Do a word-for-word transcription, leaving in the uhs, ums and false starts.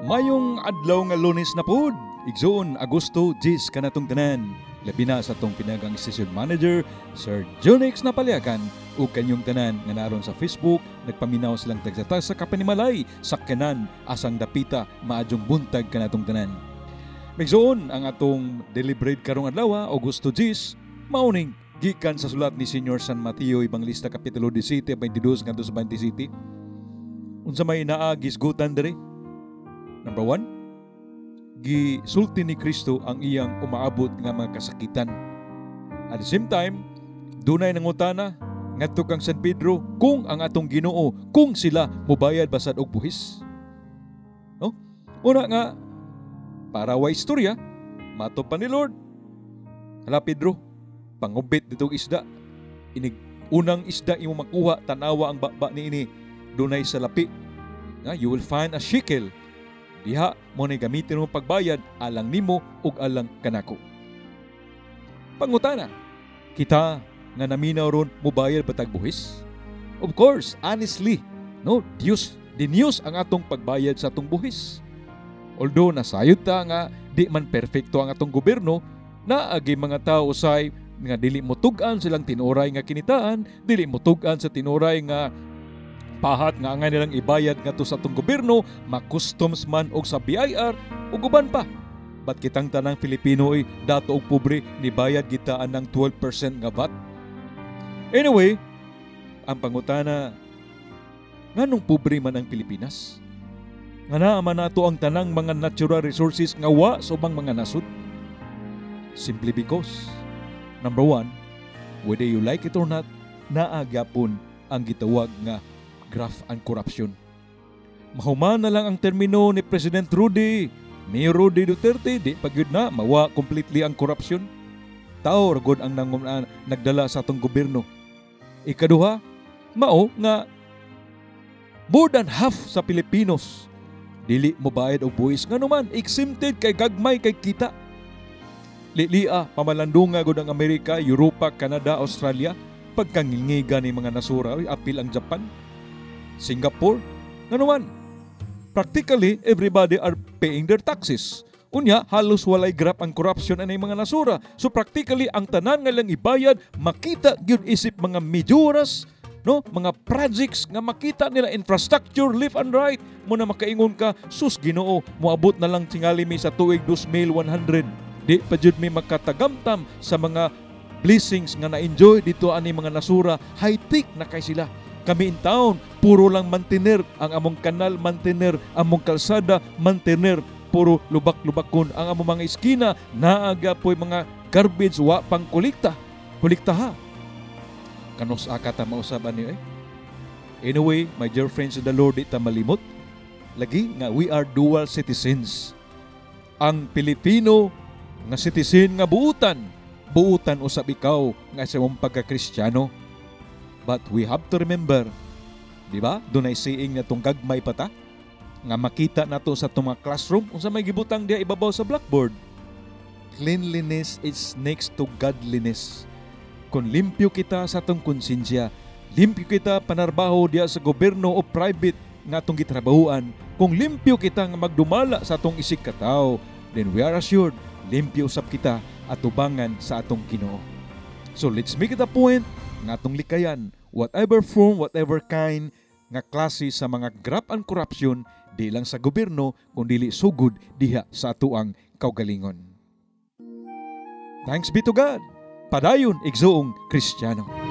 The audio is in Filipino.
Mayong adlaw nga Lunes na pod, igsoon Agosto diyes kanatong tanan. Labi na sa tong pinagang station manager, Sir Jonix Napaliakan, ug kanyong tanan nga naron sa Facebook, nagpaminaw silang tagsata sa kapanimalay, sakyanan, asang dapita, maadyong buntag kanatong tanan. Igsoon ang atong deliberate karong adlaw, Agosto diyes, mauning gikan sa sulat ni Senyor San Mateo Evangelista Kapitulo seventeen, twenty-two ngadto sa twenty-seven. Unsa may naa gisgutan diri? Number one, gisulti ni Kristo ang iyang umaabot nga mga kasakitan. At the same time, dunay nangutana ngadto kang San Pedro kung ang atong Ginoo, kung sila mobayad basad og buhis. No? Una nga, para wa istorya, mato pa ni Lord. Hala Pedro, pangubit ditong isda. Inig unang isda imo makuha, tanawa ang baba niini, dunay salapi. Nga, you will find a shekel. Diha mo na gamitin mo pagbayad alang nimo ug alang kanako. Pangutana, kita nga naminaw ron mobayad batag buhis? Of course, honestly, no, Dios, dinyos ang atong pagbayad sa atong buhis. Although nasayod ta nga di man perfecto ang atong gobyerno, naagi mga tao usay nga dili motugan silang tinuray nga kinitaan, dili motugan sa tinuray nga pahat nga angay nilang ibayad nga to sa atong gobyerno, ma-customs man og sa B I R ug uban pa. Ba't kitang tanang Pilipino ay dato og pobre ni bayad gitaan ng twelve percent nga V A T? Anyway, ang pangutana, nganong pobre man ang Pilipinas? Nga naa man nato ang tanang mga natural resources nga wa sa ubang mga nasod? Simply because, number one, whether you like it or not, naa gyapon ang gitawag nga graft and corruption. Mahuman na lang ang termino ni President Rudy, Mayor Rudy Duterte, di pagyud na mawa completely ang corruption. Tao ragod ang nangunan nagdala sa atong gobyerno. Ikaduha, mao nga more than half sa Pilipinos dili mobayad og buhis, nganuman exempted kay gagmay kay kita. Lilia pamalandunga gud ang Amerika, Europa, Canada, Australia, pagkangilngiga ni mga nasura, apil ang Japan, Singapore, nganuman. Practically, everybody are paying their taxes. Unya, halos walay grap ang corruption anay mga nasura. So practically, ang tanan nga lang ibayad, makita gyud isip mga meduras, no, mga projects nga makita nila infrastructure left and right. Muna makaingon ka, sus Ginoo, moabot na lang tingali mi sa tuig two thousand one hundred. Di pa jud mi makatagamtam sa mga blessings nga na-enjoy dito ani mga nasura. High-tech na kay sila. Kami in town, puro lang mantener ang among kanal, mantener among kalsada, mantener puro lubak-lubakon ang among mga eskina, naaga po'y mga garbage wa pang kolekta. Kolekta ha. Kanos akata mausaban niyo eh. Anyway, my dear friends in the Lord, di ta malimot. Lagi nga we are dual citizens. Ang Pilipino nga citizen nga buutan, buutan usab ikaw nga sa mong pagka-Kristiyano. But we have to remember, di ba? Dunay saying na itong gagmay pa ta, nga makita nato sa itong mga classroom, kung sa may gibutang diya ibabaw sa blackboard. Cleanliness is next to godliness. Kung limpyo kita sa itong konsensya, limpyo kita panarbaho diya sa gobyerno o private nga itong gitrabahuan, kung limpyo kita nga magdumala sa itong isig katao, then we are assured, limpyo usab kita at tubangan sa atong Ginoo. So let's make it a point nga atong likayan, whatever form, whatever kind nga klase sa mga graft and corruption, di lang sa gobyerno, kundi sugod diha sa atuang kaugalingon. Thanks be to God. Padayon igsoong Kristiyano.